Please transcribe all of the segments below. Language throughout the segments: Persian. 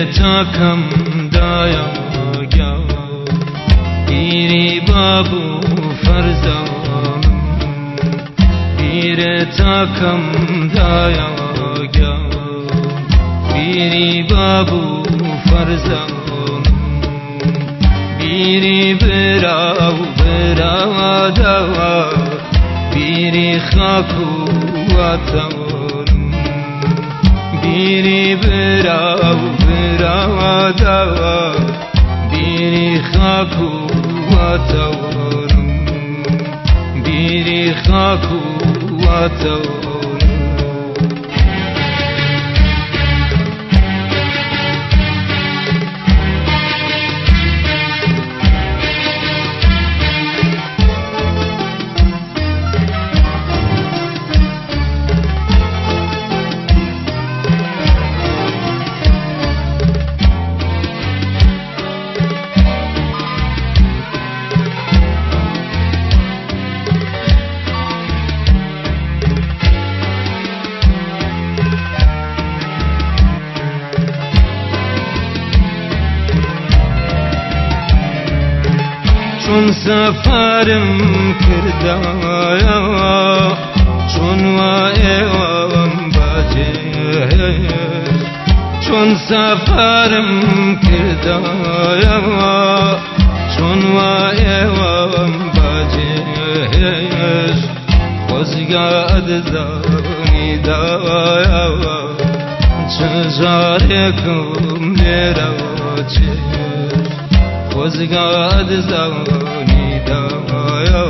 takam daya gya Piri babu farzam Piri takam daya gya Piri babu farzam Piri birav biradawa Piri khaku atam Biri birav biradawa Biri khaku atavrum Biri khaku atavrum چون سفرم کردایا چون وایوام باجه چون سفرم کردایا چون وایوام باجه خوزگاد زانی دایا چزارکم لیراچه خوزگاد زانی دایا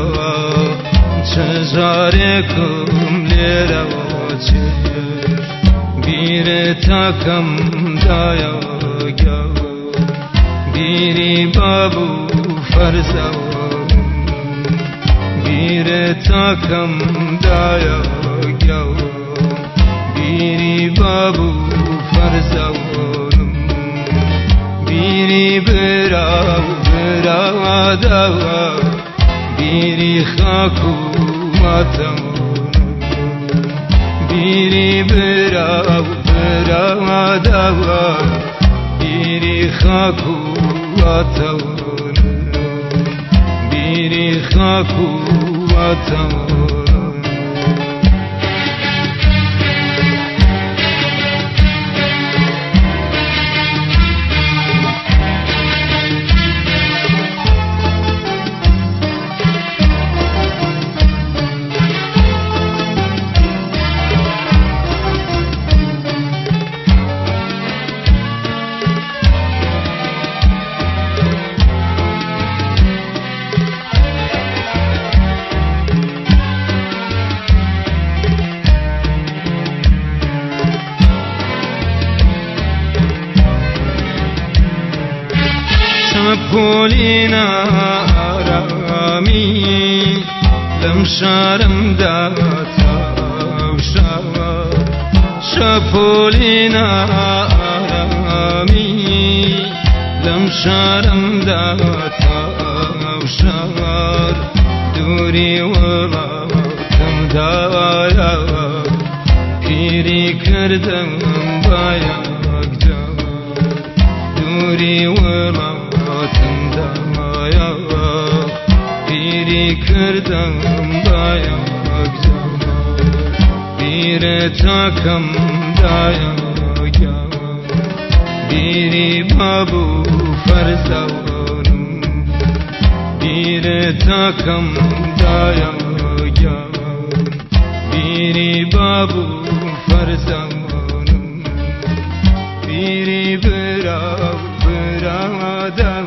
چزارکم لیراچه بیر تاکم دایا گیا بیری بابو فرزم بیر تاکم دایا گیا بیری بابو فرزم بیری براو برادوا بیری خاکو ماتم بیری براو برادوا بیری خاکو ماتم بیری خاکو ماتم شپولينا آرامی لمشارم داتا وشاور شپولينا آرامی لمشارم داتا وشاور دوری ولاتم دایا پیری کردم باید جا دوری ولاتم دایا پیری کردم باید جا پیر تاکم دایا گیا بیری بابو فرزانم پیر تاکم دایا گیا بیری بابو فرزانم بیری براو برادر